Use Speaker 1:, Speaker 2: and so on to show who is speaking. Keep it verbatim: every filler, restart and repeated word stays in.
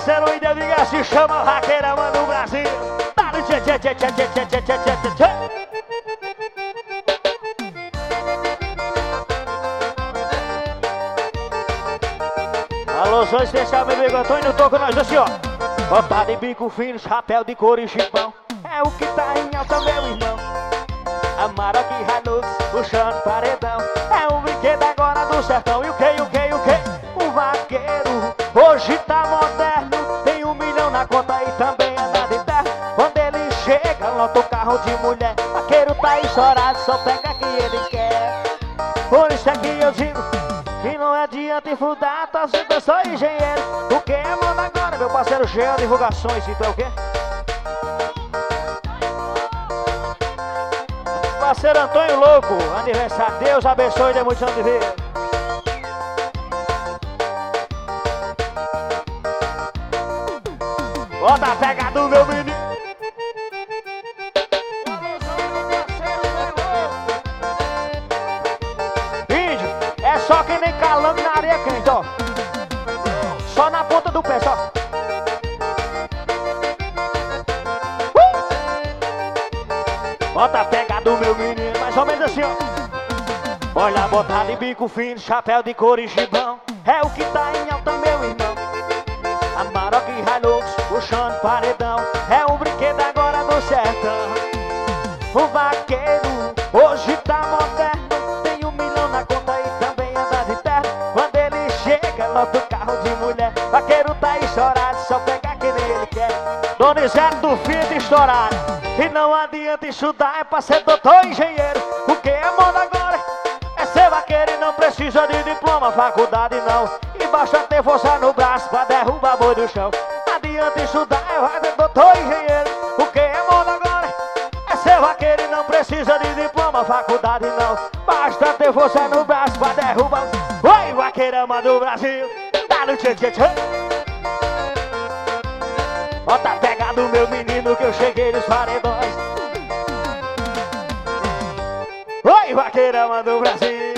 Speaker 1: parceiro ainda diga, se chama Vaqueirama do Brasil. Dá-lhe tchê tchê tchê tchê tchê tchê tchê tchê tchê tchê. Alô, sou especial, meu amigo Antônio, tô com nós assim, ó. Bota de bico fino, chapéu de couro e chipão. É o que tá em alta, meu irmão. Amarok Hilux, puxando paredão. É um brinquedo agora do sertão. E o que, o que, o que? O vaqueiro hoje tá moderno. Tem um milhão na conta e também anda de terra. Quando ele chega, lota o carro de mulher. Vaqueiro tá estourado, só pega que ele quer. Por isso é que eu digo que não adianta enfundar, tá sendo eu sou engenheiro. O que é moda agora, meu parceiro, cheio de divulgações, então é o quê? Parceiro Antônio Louco, aniversário, Deus abençoe, dê muitos anos de vida. Bota a pega do meu menino. Índio, é só que nem calango na areia quente, ó. Só na ponta do pé, só. Bota a pega do meu menino, mais ou menos assim, ó. Olha, botar de bico fino, chapéu de couro e chibão. É o que tá em alta, meu irmão. Amarok Hilux, puxando paredão. É um brinquedo agora do sertão. O vaqueiro hoje tá moderno. Tem um milhão na conta e também anda de terra. Quando ele chega, lota o carro de mulher. Vaqueiro tá estourado, só pega que nem ele quer. Donizete do Fiat estourado. E não adianta estudar, é pra ser doutor engenheiro. O que é moda agora é ser vaqueiro e não precisa de diploma, faculdade não. E basta ter força no braço pra derrubar boi do chão. Não adianta estudar, é pra ser doutor engenheiro. O que é moda agora é ser vaqueiro e não precisa de diploma, faculdade não. Basta ter força no braço pra derrubar. Oi, Vaqueirama do Brasil, dá no tchê tchê tchê. Bota a pega do meu menino que eu cheguei nos paredões. Oi, Vaqueirama do Brasil.